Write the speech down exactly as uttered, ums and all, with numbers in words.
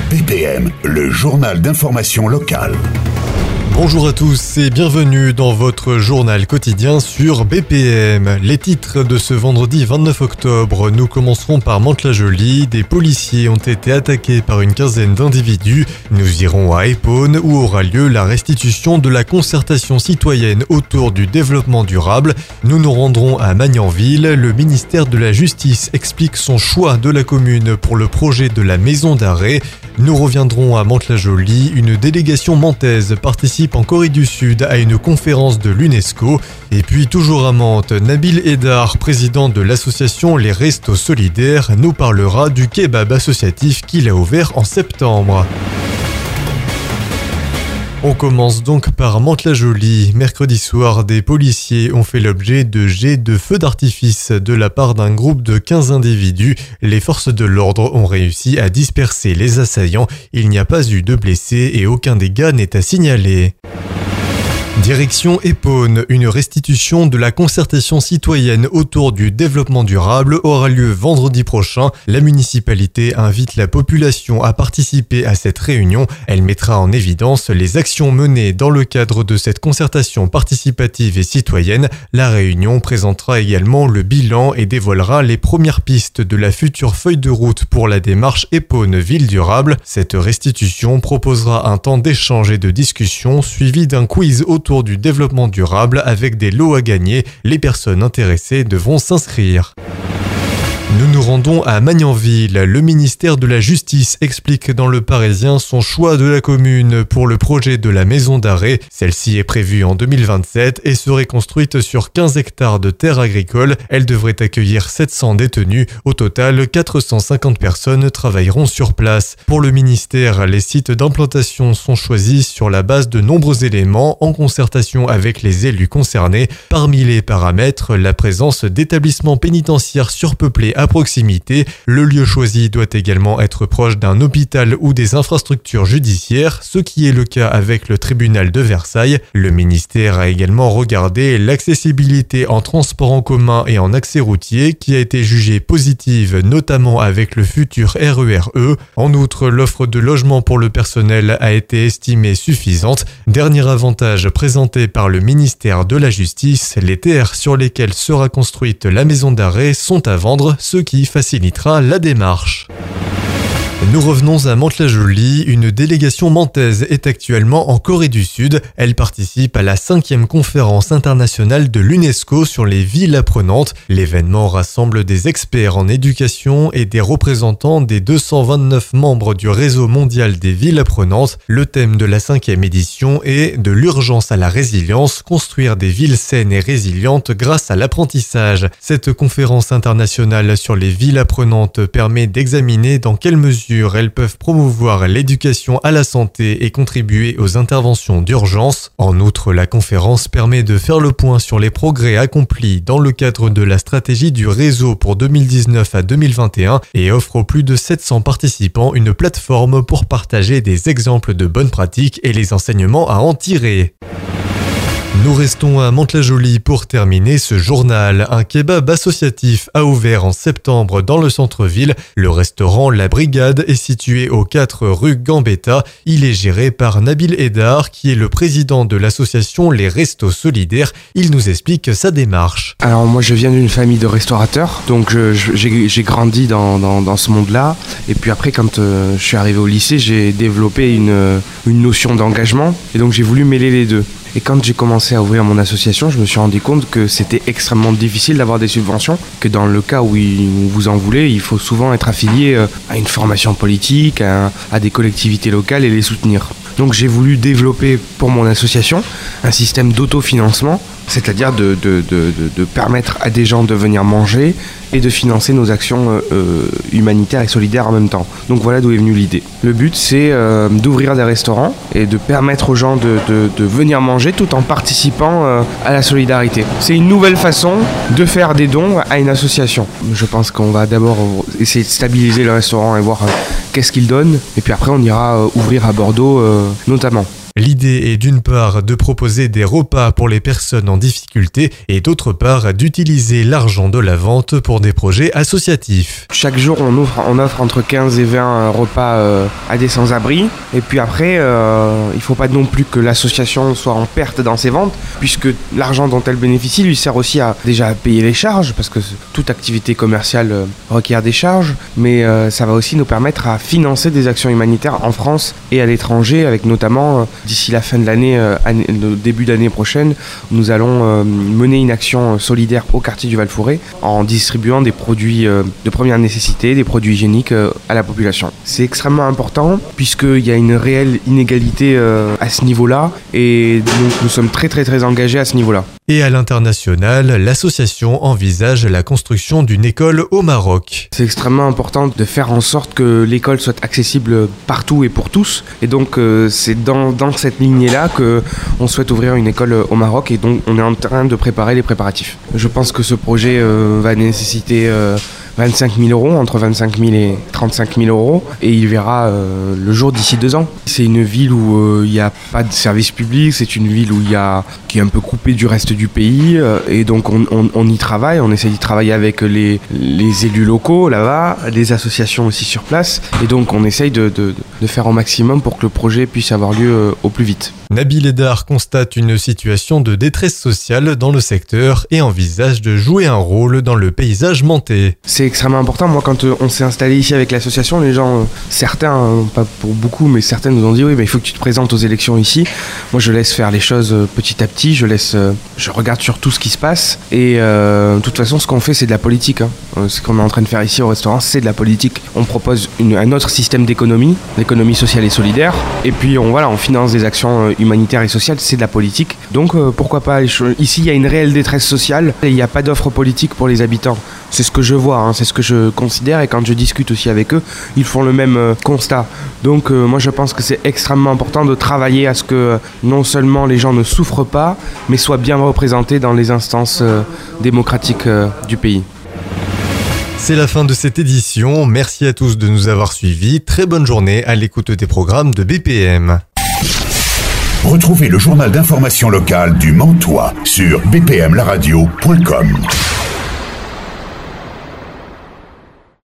B P M, le journal d'information locale. Bonjour à tous et bienvenue dans votre journal quotidien sur B P M. Les titres de ce vendredi vingt-neuf octobre, nous commencerons par Mantes-la-Jolie. Des policiers ont été attaqués par une quinzaine d'individus. Nous irons à Épône où aura lieu la restitution de la concertation citoyenne autour du développement durable. Nous nous rendrons à Magnanville. Le ministère de la Justice explique son choix de la commune pour le projet de la maison d'arrêt. Nous reviendrons à Mantes-la-Jolie. Une délégation mantaise participe en Corée du Sud à une conférence de l'UNESCO. Et puis toujours à Mantes, Nabil Edar, président de l'association Les Restos Solidaires, nous parlera du kebab associatif qu'il a ouvert en septembre. On commence donc par Mantes-la-Jolie. Mercredi soir, des policiers ont fait l'objet de jets de feux d'artifice de la part d'un groupe de quinze individus. Les forces de l'ordre ont réussi à disperser les assaillants. Il n'y a pas eu de blessés et aucun dégât n'est à signaler. Direction Épône, une restitution de la concertation citoyenne autour du développement durable aura lieu vendredi prochain. La municipalité invite la population à participer à cette réunion. Elle mettra en évidence les actions menées dans le cadre de cette concertation participative et citoyenne. La réunion présentera également le bilan et dévoilera les premières pistes de la future feuille de route pour la démarche Épône Ville Durable. Cette restitution proposera un temps d'échange et de discussion suivi d'un quiz autour du développement durable avec des lots à gagner. Les personnes intéressées devront s'inscrire. Nous nous rendons à Magnanville. Le ministère de la Justice explique dans Le Parisien son choix de la commune pour le projet de la maison d'arrêt. Celle-ci est prévue en deux mille vingt-sept et serait construite sur quinze hectares de terres agricoles. Elle devrait accueillir sept cents détenus. Au total, quatre cent cinquante personnes travailleront sur place. Pour le ministère, les sites d'implantation sont choisis sur la base de nombreux éléments en concertation avec les élus concernés. Parmi les paramètres, la présence d'établissements pénitentiaires surpeuplés à proximité. Le lieu choisi doit également être proche d'un hôpital ou des infrastructures judiciaires, ce qui est le cas avec le tribunal de Versailles. Le ministère a également regardé l'accessibilité en transport en commun et en accès routier qui a été jugée positive, notamment avec le futur R E R E. En outre, l'offre de logement pour le personnel a été estimée suffisante. Dernier avantage présenté par le ministère de la Justice, les terres sur lesquelles sera construite la maison d'arrêt sont à vendre, ce qui facilitera la démarche. Nous revenons à Mantes-la-Jolie. Une délégation mantaise est actuellement en Corée du Sud. Elle participe à la cinquième conférence internationale de l'UNESCO sur les villes apprenantes. L'événement rassemble des experts en éducation et des représentants des deux cent vingt-neuf membres du réseau mondial des villes apprenantes. Le thème de la cinquième édition est de l'urgence à la résilience, construire des villes saines et résilientes grâce à l'apprentissage. Cette conférence internationale sur les villes apprenantes permet d'examiner dans quelle mesure elles peuvent promouvoir l'éducation à la santé et contribuer aux interventions d'urgence. En outre, la conférence permet de faire le point sur les progrès accomplis dans le cadre de la stratégie du réseau pour deux mille dix-neuf à deux mille vingt et un et offre aux plus de sept cents participants une plateforme pour partager des exemples de bonnes pratiques et les enseignements à en tirer. Nous restons à Mantes-la-Jolie pour terminer ce journal. Un kebab associatif a ouvert en septembre dans le centre-ville. Le restaurant La Brigade est situé aux quatre rue Gambetta. Il est géré par Nabil Edar, qui est le président de l'association Les Restos Solidaires. Il nous explique sa démarche. Alors moi je viens d'une famille de restaurateurs, donc je, je, j'ai, j'ai grandi dans, dans, dans ce monde-là. Et puis après quand euh, je suis arrivé au lycée, j'ai développé une, une notion d'engagement et donc j'ai voulu mêler les deux. Et quand j'ai commencé à ouvrir mon association, je me suis rendu compte que c'était extrêmement difficile d'avoir des subventions, que dans le cas où vous en voulez, il faut souvent être affilié à une formation politique, à, à des collectivités locales et les soutenir. Donc j'ai voulu développer pour mon association un système d'autofinancement, c'est-à-dire de, de, de, de, de permettre à des gens de venir manger et de financer nos actions euh, humanitaires et solidaires en même temps. Donc voilà d'où est venue l'idée. Le but c'est euh, d'ouvrir des restaurants et de permettre aux gens de, de, de venir manger tout en participant euh, à la solidarité. C'est une nouvelle façon de faire des dons à une association. Je pense qu'on va d'abord essayer de stabiliser le restaurant et voir euh, qu'est-ce qu'il donne et puis après on ira euh, ouvrir à Bordeaux euh, notamment. L'idée est d'une part de proposer des repas pour les personnes en difficulté et d'autre part d'utiliser l'argent de la vente pour des projets associatifs. Chaque jour, on offre, on offre entre quinze et vingt repas euh, à des sans-abri. Et puis après, euh, il ne faut pas non plus que l'association soit en perte dans ses ventes, puisque l'argent dont elle bénéficie lui sert aussi à déjà à payer les charges, parce que toute activité commerciale euh, requiert des charges, mais euh, ça va aussi nous permettre à financer des actions humanitaires en France et à l'étranger, avec notamment, euh, d'ici la fin de l'année, euh, année, le début d'année prochaine, nous allons euh, mener une action solidaire au quartier du Val-Fouré en distribuant des produits euh, de première nécessité, des produits hygiéniques euh, à la population. C'est extrêmement important puisqu'il y a une réelle inégalité euh, à ce niveau-là et donc nous sommes très très très engagés à ce niveau-là. Et à l'international, l'association envisage la construction d'une école au Maroc. C'est extrêmement important de faire en sorte que l'école soit accessible partout et pour tous. Et donc euh, c'est dans, dans cette lignée-là qu'on souhaite ouvrir une école au Maroc et donc on est en train de préparer les préparatifs. Je pense que ce projet euh, va nécessiter euh, vingt-cinq mille euros, entre vingt-cinq mille et trente-cinq mille euros, et il verra euh, le jour d'ici deux ans. C'est une ville où il euh, n'y a pas de service public, c'est une ville où il y a, qui est un peu coupée du reste du pays, euh, et donc on, on, on y travaille, on essaie d'y travailler avec les, les élus locaux là-bas, les associations aussi sur place, et donc on essaye de, de, de faire au maximum pour que le projet puisse avoir lieu euh, au plus vite. Nabil Edar constate une situation de détresse sociale dans le secteur et envisage de jouer un rôle dans le paysage mentais. C'est extrêmement important. Moi, quand euh, on s'est installé ici avec l'association, les gens, euh, certains, euh, pas pour beaucoup, mais certains nous ont dit oui, mais il faut que tu te présentes aux élections ici. Moi, je laisse faire les choses euh, petit à petit. Je laisse, euh, je regarde surtout ce qui se passe. Et euh, de toute façon, ce qu'on fait, c'est de la politique. Hein. Euh, ce qu'on est en train de faire ici au restaurant, c'est de la politique. On propose une, un autre système d'économie, l'économie sociale et solidaire. Et puis, on voilà, on finance des actions euh, humanitaire et sociale, c'est de la politique. Donc euh, pourquoi pas, ici il y a une réelle détresse sociale et il n'y a pas d'offre politique pour les habitants. C'est ce que je vois, hein, c'est ce que je considère et quand je discute aussi avec eux, ils font le même euh, constat. Donc euh, moi je pense que c'est extrêmement important de travailler à ce que euh, non seulement les gens ne souffrent pas, mais soient bien représentés dans les instances euh, démocratiques euh, du pays. C'est la fin de cette édition. Merci à tous de nous avoir suivis. Très bonne journée à l'écoute des programmes de B P M. Retrouvez le journal d'information locale du Mantois sur b p m la radio point com.